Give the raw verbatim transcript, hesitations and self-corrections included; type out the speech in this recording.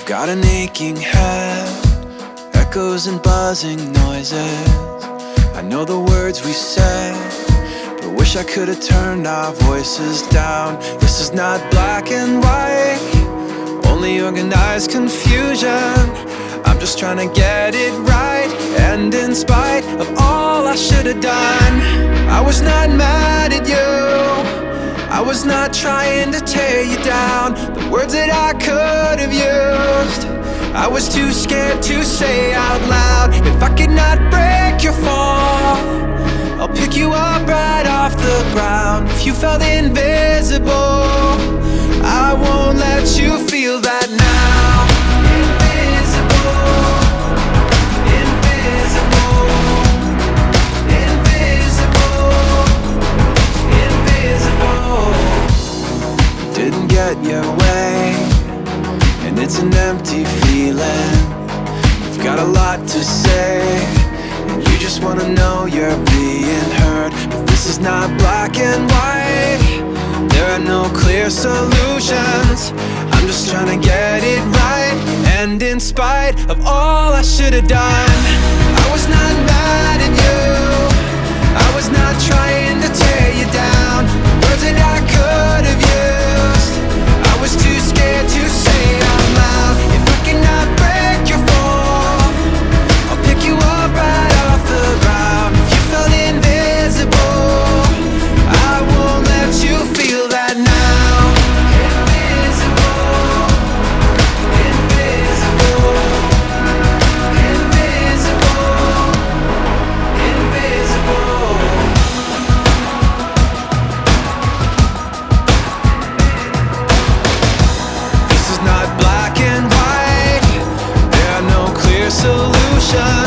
Got an aching head, echoes and buzzing noises. I know the words we said, but wish I could have turned our voices down. This is not black and white, only organized confusion. I'm just trying to get it right, and in spite of all I should have done, I was not mad at you, I was not trying to tear you down. The words that I could have used, I was too scared to say out loud. If I could not break your fall, I'll pick you up right off the ground. If you felt invisible, I won't let you feel that now. Invisible, invisible, invisible, invisible. Didn't get your way, and it's an empty feeling. You've got a lot to say, and you just wanna know you're being heard. But this is not black and white, there are no clear solutions. I'm just trying to get it right, and in spite of all I should have done, I was not mad at you, I was not trying to tear you down. The words that I could have used, I was too scared to say out loud. If I cannot break your fall, I'll pick you up right off the ground. If you felt invisible, I won't let you feel that now. Invisible, invisible, invisible, invisible. This is not black and white, there are no clear solutions.